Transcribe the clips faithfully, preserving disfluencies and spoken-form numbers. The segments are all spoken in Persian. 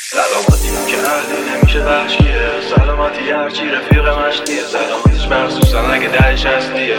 سلامتی که اهلی نمیشه وحشیه، سلامتی هرچی رفیق مشتیه، سلامتیش مخصوصا اگه درش هستیه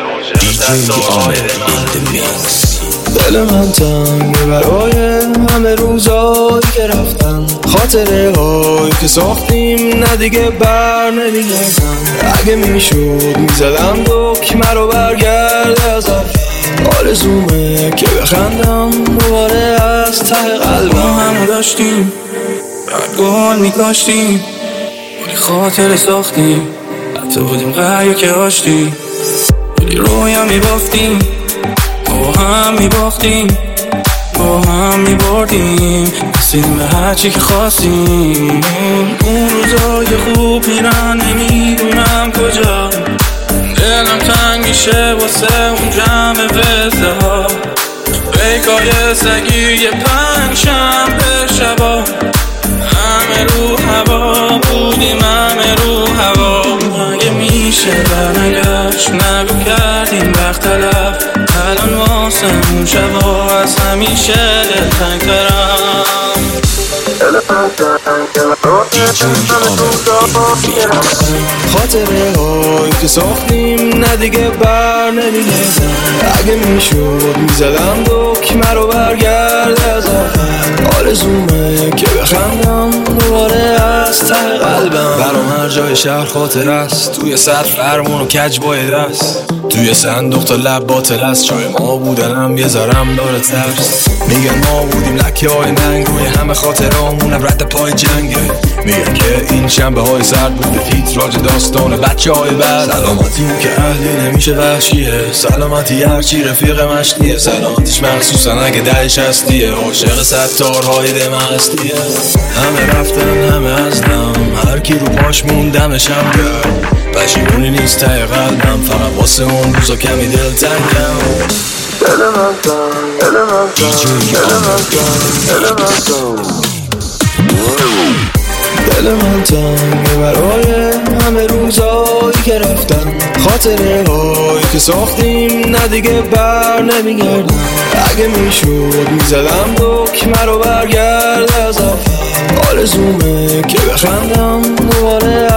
دل من تنگه برای همه روزایی که رفتن، خاطره هایی که ساختیم نه دیگه بر نمیگردن. اگه میشد میزدم دکمه رو برگرده از آرزومه که بخندم دوباره از ته قلبم. همو داشتیم گل میکاشتیم ولی خاطره ساختیم، حتی بودیم قریه که آشتیم ولی رویم میبافتیم، با هم میباختیم با هم میبردیم، رسیدیم به هرچی که خواستیم. اون روزای خوب میرن نمیدونم کجا، دلم تنگ میشه واسه اون جمع وزده ها، بیکای سگی یه پنج شنبه شبا، همه رو هوا بودیم همه رو هوا. اگه میشه برنگشت نگو کردیم وقت تلف، الان واسمون شبا از همیشه دلتنگ ترم. خاطره هایی که ساختیم نه دیگه بر نمیگردن. اگه میشد میزدم دکمه رو برگرده از آرزومه که بخندم دوباره از ته قلبم. برام هر جای شهر خاطر است، توی سر فرمون و کج باید است، توی صندوق تا لب باطل است، جای ما بودنم یه ذرم داره ترس. میگن ما بودیم لکه های ننگ روی همه خاطرامونم رد پای جنگه، میگن که این شنبه های سرد بوده تیتراژ داستان بچه های بعد. سلامتی که اهلی نمیشه وحشیه، سلامتی هرچی رفیق مشتیه، سلامتیش مخصوصا اگه دهش هستیه، عاشق ستارهای دم هستیه. همه رفتن همه هستم، هر کی رو پاش موندمشم کرد، پشیمونی نیست ته قلبم، فقط واسه اون روزا کمی دل تنگم. دل من تنگ دل من تنگ دل من تنگ دل من تنگ دل من تنگه برای همه روزایی که رفتن، خاطره هایی که ساختیم نه دیگه بر نمیگردن. اگه میشد میزدم دکمه رو برگرده از آرزومه که بخندم دوباره